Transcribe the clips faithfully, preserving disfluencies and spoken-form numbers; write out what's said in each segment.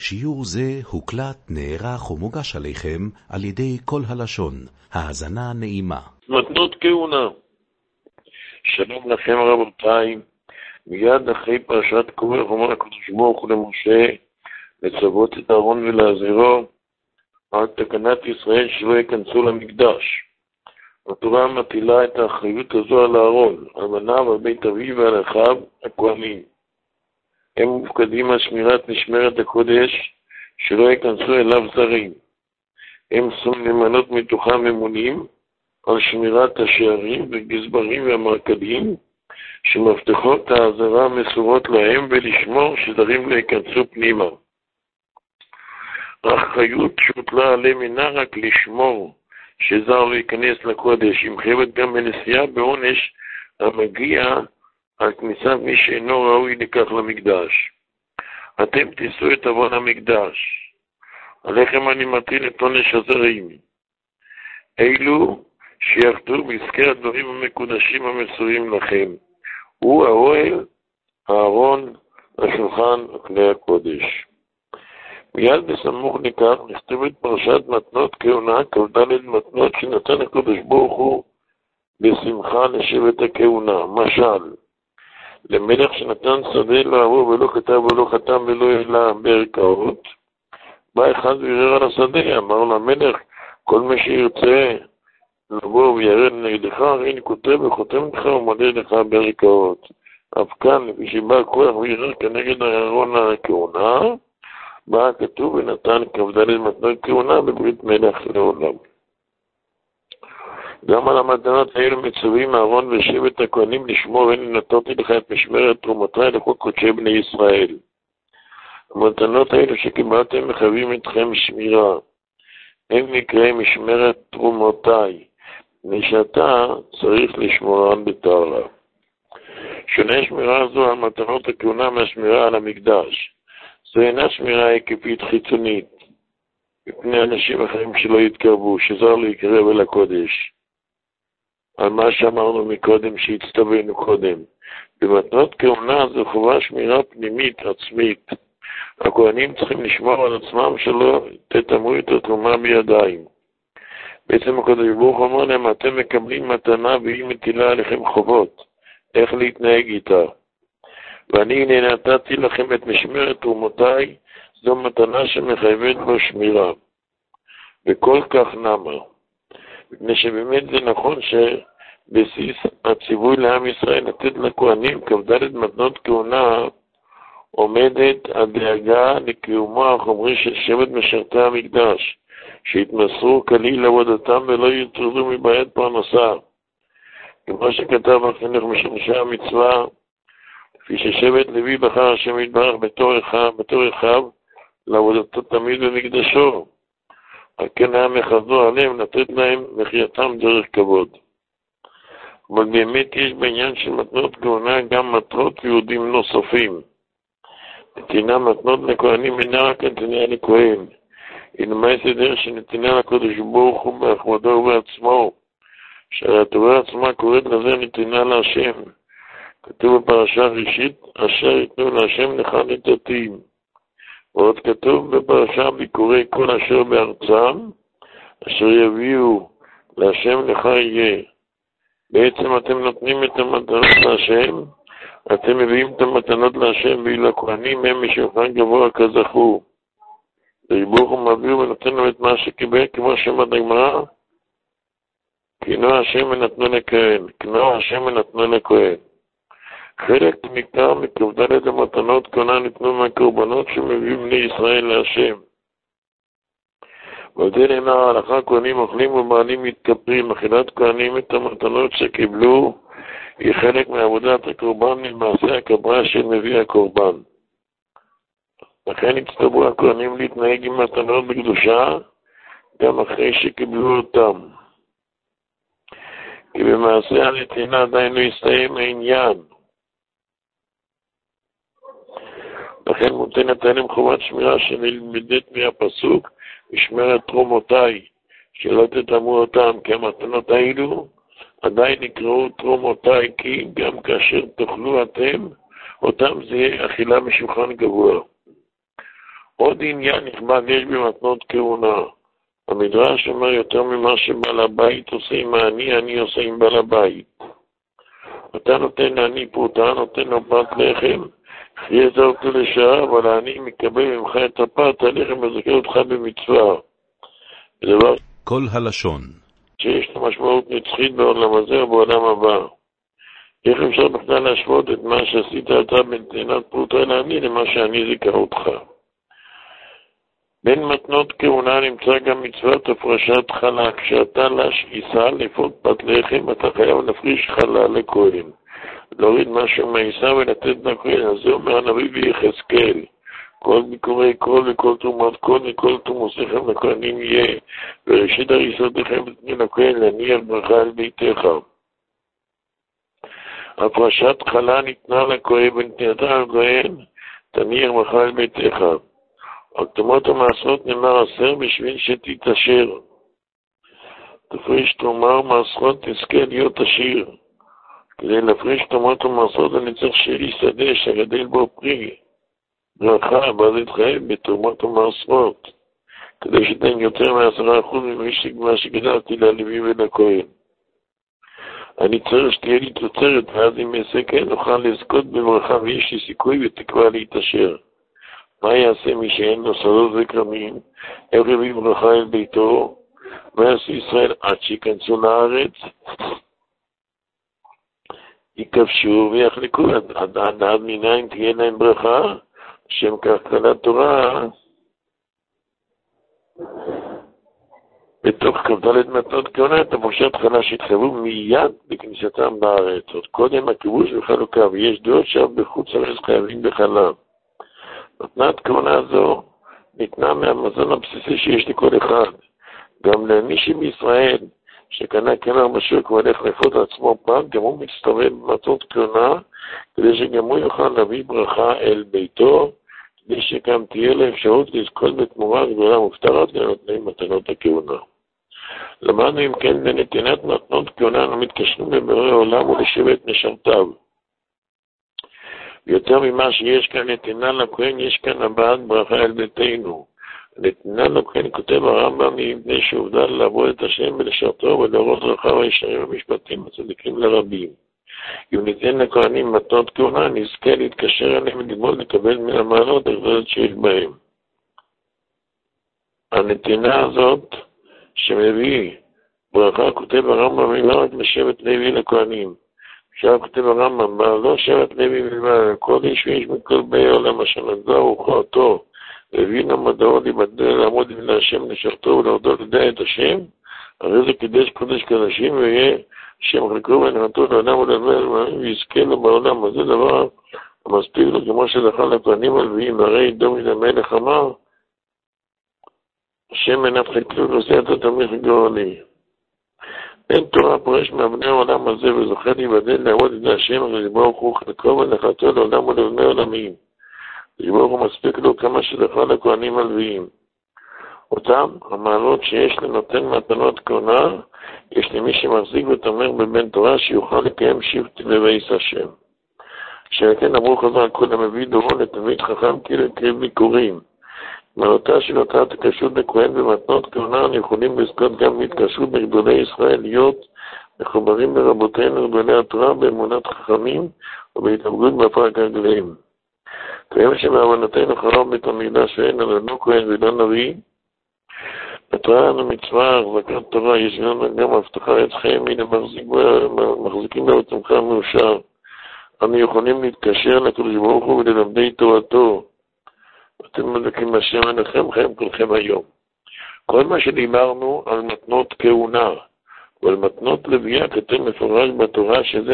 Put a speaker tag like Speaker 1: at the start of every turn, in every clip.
Speaker 1: שיעור זה הוקלט, נערך ומוגש עליכם על ידי כל הלשון. האזנה נעימה.
Speaker 2: מתנות כהונה. שלום לכם רבותיי. מיד אחרי פרשת קורח אומר הקדוש ברוך הוא למשה לצוות את אהרון ולעזרו על תקנת ישראל שלא ייכנסו למקדש. התורה מטילה את האחריות הזו על אהרון, על בניו, על בית אביו ועל אחיו הכהנים. הם מופקדים על שמירת משמרת הקודש שלא ייכנסו אליו זרים. הם שמים למנות מתוכם ממונים על שמירת השערים וגזברים והמרקדים שמבטחות העזרה מסורות להם ולשמור שזרים לא ייכנסו פנימה. האחריות שהוטלה עליהם אינה רק לשמור שזר לא ייכנס לקודש, היא מחייבת גם בנשיאה בעונש המגיע על כניסת מי שאינו ראוי לכך למקדש. אתם תישאו את עוון המקדש, עליכם אני מטיל את עונש הזרים. אלו שיחדו בעסקי הדברים המקודשים המסורים לכם, הוא האוהל, הארון, השולחן, כלי הקודש. מיד בסמוך לכך נכתבת פרשת מתנות כהונה, כ"ד מתנות שנתן הקדוש ברוך הוא בשמחה לשבט הכהונה. משל, למלך שנתן שדה לא עבור ולא כתב ולא חתם ולא העלה בערכאות, בא אחד וערער על השדה, אמר למלך, כל מי שירצה לבוא וירד נגדך, הרי אני כותב וחותם לך ומודה לך בערכאות. אף כאן, לפי שבא כוח וערער כנגד אהרון הכהונה, בא כתוב ונתן כ"ד מתנות כהונה בברית מלך לעולם. גם על המתנות האלו מצווים אהרון ושבט הכהנים לשמור, הנה נתתי לך את משמרת תרומותיי לכל קודשי בני ישראל. המתנות האלו שקיבלתם מחייבים אתכם שמירה. הם נקראים משמרת תרומותיי, ושאתה צריך לשמורן בטהרה. שונה שמירה זו על מתנות הכהונה מהשמירה על המקדש. זו אינה שמירה היקפית חיצונית, מפני אנשים אחרים שלא יתקרבו, שזר לא יקרב אל הקודש. על מה שאמרנו מקודם, שהצטווינו קודם. במתנות כהונה זו חובה שמירה פנימית, עצמית. הכהנים צריכים לשמור על עצמם שלא תטמאו את התרומה בידיים. בעצם הקדוש ברוך הוא אומר להם, אתם מקבלים מתנה והיא מטילה עליכם חובות. איך להתנהג איתה? ואני הנה נתתי לכם את משמרת תרומותיי, זו מתנה שמחייבת בו שמירה. וכל כך נמה. מפני שבאמת זה נכון שבסיס הציווי לעם ישראל לתת לכהנים כ"ד מתנות כהונה עומדת הדאגה לקיומו החומרי של שבט משרתי המקדש, שהתמסרו כליל לעבודתם ולא יטרדו מבעיית פרנסה. כמו שכתב החינוך משמשי המצווה, כפי ששבט לוי בחר השם יתברך בתור אחיו, בתור אחיו לעבודתו תמיד במקדשו. על כן היה מחזו עליהם לתת להם מחייתם דרך כבוד. אבל באמת יש בעניין של מתנות כהונה גם מטרות יהודים נוספים. נתינה מתנות לכהנים אינה רק נתינה לכהן, היא למעשה דרך שנתינה לקדוש ברוך הוא בהכבודו ובעצמו, שהתורה עצמה קוראת לזה נתינה להשם. כתוב בפרשה ראשית, אשר יתנו להשם לך נתתים. ועוד כתוב בפרשה ביקורי כל אשר בארצם, אשר יביאו להשם לך יהיה. בעצם אתם נותנים את המתנות להשם, אתם מביאים את המתנות להשם, ואילו הכהנים הם משולחן גבוה כזכור. ברוך הוא מעביר ונותן לו את מה שקיבל, כמו שאמרת הגמרא, כנו השם ונתנו לכהן, כנו השם ונתנו לכהן. חלק ניכר מכ"ד המתנות כהונה ניתנו מהקורבנות שמביאים בני ישראל להשם. ועוד נאמר ההלכה, כהנים אוכלים ובעלים מתכפרים. אכילת כהנים את המתנות שקיבלו היא חלק מעבודת הקורבן, למעשה הכפרה של מביא הקורבן. לכן הצטוו הכהנים להתנהג עם מתנות בקדושה גם אחרי שקיבלו אותם. כי במעשה הנתינה עדיין לא הסתיים העניין. לכן מוטלת עליהם חובת שמירה שנלמדת מהפסוק, משמרת תרומותיי, שלא תטמאו אותם, כי המתנות האלו עדיין נקראו תרומותיי, כי גם כאשר תאכלו אתם, אותם זה יהיה אכילה משולחן גבוה. עוד עניין נכבד יש במתנות כהונה. המדרש אומר יותר ממה שבעל הבית עושה עם העני, אני עושה עם בעל הבית. אתה נותן לעני פרוטה, נותן לו פת לחם, חייז אותו לשעה, אבל העני מקבל ממך את הפת, הלחם מזכה אותך במצווה. דבר
Speaker 1: כל הלשון
Speaker 2: שיש לו משמעות נצחית בעולם הזה או בעולם הבא. איך אפשר בכלל להשוות את מה שעשית אתה בנתינת פרוטה לעני למה שאני זיכה אותך? בין מתנות כהונה נמצא גם מצוות הפרשת חלה. כשאתה לעיסה לפות פת לחם, אתה חייב להפריש חלה לכהן. להוריד משהו מהעיסה ולתת לכהן. אז זה אומר הנביא ביחזקאל. כל ביקורי כל וכל תרומות כל וכל תרומותיכם לכהנים יהיה. וראשית הריסותיכם תתנו לכהן להניח ברכה על ביתך. הפרשת חלה ניתנה לכהן ונתנתה לכהן, תניח ברכה על ביתך. הקדומות המעשרות נאמר עשר בשביל שתתעשר. תפריש תרומה ומעשרות תזכה להיות עשיר. כדי להפריש תרומות ומעשרות אני צריך שיהיה לי שדה שגדל בו פרי. ברכה, ואז התחייב בתרומות ומעשרות. כדי שתן יותר מעשרה אחוז ממה שגדלתי ללוי ולכהן. אני צריך שתהיה לי תוצרת, ואז אם אעשה כן נוכל לזכות בברכה ויש לי סיכוי ותקווה להתעשר. מה יעשה מי שאין לו שדות וכרמים? איך יביא ברכה אל ביתו? מה יעשו ישראל עד שיכנסו לארץ? ייכבשו ויחלקו עד עד עד מניין תהיה להם ברכה, שם כך קלת תורה. בתוך כ"ד מתנות כהונה את הפרשת חלה שהתחייבו מיד בכניסתם לארץ. עוד קודם הכיבוש וחלוקה, ויש דעות שאף בחוץ לארץ חייבים בחלה. מתנת כהונה זו ניתנה מהמזון הבסיסי שיש לכל אחד. גם למי שבישראל שקנה כמר בשוק והולך לפות עצמו פג, גם הוא מצטרף במתנות כהונה, כדי שגם הוא יוכל להביא ברכה אל ביתו, כדי שגם תהיה לו אפשרות לזכות בתמורה גדולה מופתרת לנותנים מתנות הכהונה. למדנו אם כן לנתינת מתנות כהונה אנו מתקשרים לבורא עולם ולשבט משרתיו. ויותר ממה שיש כאן נתינה לכהן, יש כאן הבעת ברכה אל ביתנו. נתינה לכהן כותב הרמב"ם מפני שעובדה לעבוד את השם ולשרתו ולהורות רחב הישרים המשפטים הצדיקים לרבים. אם ניתן לכהנים מתנות כהונה, נזכה להתקשר אליהם וללמוד לקבל מן המעלות הגדולות שיש בהם. הנתינה הזאת שמביא ברכה כותב הרמב"ם היא לא רק לשבט לוי לכהנים. עכשיו כותב הרמב"ם, לא שבט לוי בלבד, כל איש ואיש מכל באי עולם אשר נגדו ורוחתו, והבינו מדעו להיבדל לעמוד לפני השם לשרתו ולהודות לדעת את השם, הרי זה קידש קודש קדשים ויהיה שם חלקו ונרתו לעולם ולדבר ויזכה לו בעולם. אז זה דבר המספיק לו כמו שזכה לכהנים הלוויים, הרי דוד המלך אמר, השם מנת חלקו ועושה את התמיך גאוני. אין תורה פורש מאבני העולם הזה וזוכה להיבדל לעמוד לפני השם, אבל ברוך הוא חלקו ונחתו לעולם ולבני עולמים. ברוך הוא מספיק לו כמה שזכה לכהנים הלוויים. אותם המעלות שיש לנותן מתנות כהונה, יש למי שמחזיק ותומך בבן תורה שיוכל לקיים שבט לבייס השם. שכן אמרו חז"ל כל המביא דורו לתלמיד חכם כאילו הקריב ביקורים. מעלתה של אותה התקשרות לכהן במתנות כהונה, אנחנו יכולים לזכות גם בהתקשרות בגדולי ישראל, להיות מחוברים ברבותינו גדולי התורה באמונת חכמים ובהתאבגות בפרק הגדולים. כיום שבאמונתנו חרב בית המקדש ואין לנו לא כהן ולא נביא, בתורה לנו מצווה, החזקת תורה, יש לנו גם הבטחה עץ חיים, הנה מחזיקים בה ותמך מאושר. אנו יכולים להתקשר לקדוש ברוך הוא וללמדי תורתו. אתם מדקים השם עליכם חיים כולכם היום. כל מה שדיברנו על מתנות כהונה ועל מתנות לוויה כתוב מפורש בתורה שזה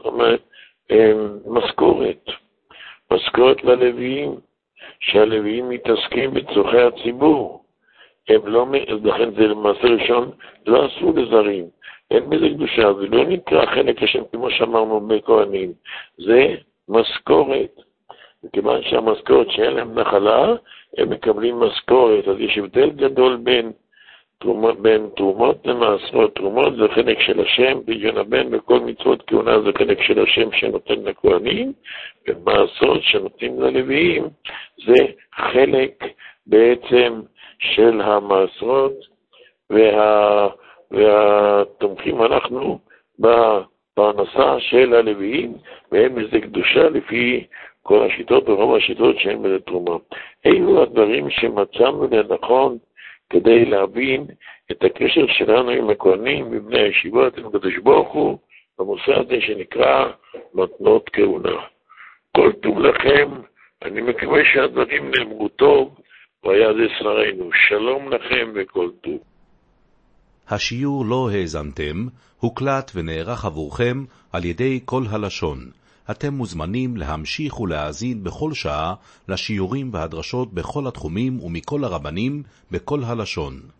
Speaker 2: משכורת. משכורת ללוויים, שהלוויים מתעסקים בצורכי הציבור. הם לא, לכן זה למעשה ראשון, לא עשו לזרים. אין בזה קדושה, זה לא נקרא חלק השם כמו שאמרנו בכהנים. זה משכורת. וכיוון שהמשכורת שאין להם נחלה, הם מקבלים משכורת. אז יש הבדל גדול בין תרומות, בין תרומות למעשרות. תרומות זה חלק של השם, פדיון הבן וכל מצוות כהונה זה חלק של השם שנותן לכהנים, ומעשרות שנותנים ללוויים זה חלק בעצם של המעשרות, וה, והתומכים אנחנו בפרנסה של הלוויים, והם איזה קדושה לפי כל השיטות ורוב השיטות שהן בזה תרומה. אלו הדברים שמצאנו לנכון כדי להבין את הקשר שלנו עם הכהנים, מבני הישיבות, עם הקדוש ברוך הוא, במושא הזה שנקרא מתנות כהונה. כל טוב לכם, אני מקווה שהדברים נאמרו טוב, והיה זה שרנו. שלום לכם וכל טוב.
Speaker 1: השיעור לא האזנתם, הוקלט ונערך עבורכם על ידי כל הלשון. אתם מוזמנים להמשיך ולהאזין בכל שעה לשיעורים והדרשות בכל התחומים ומכל הרבנים בכל הלשון.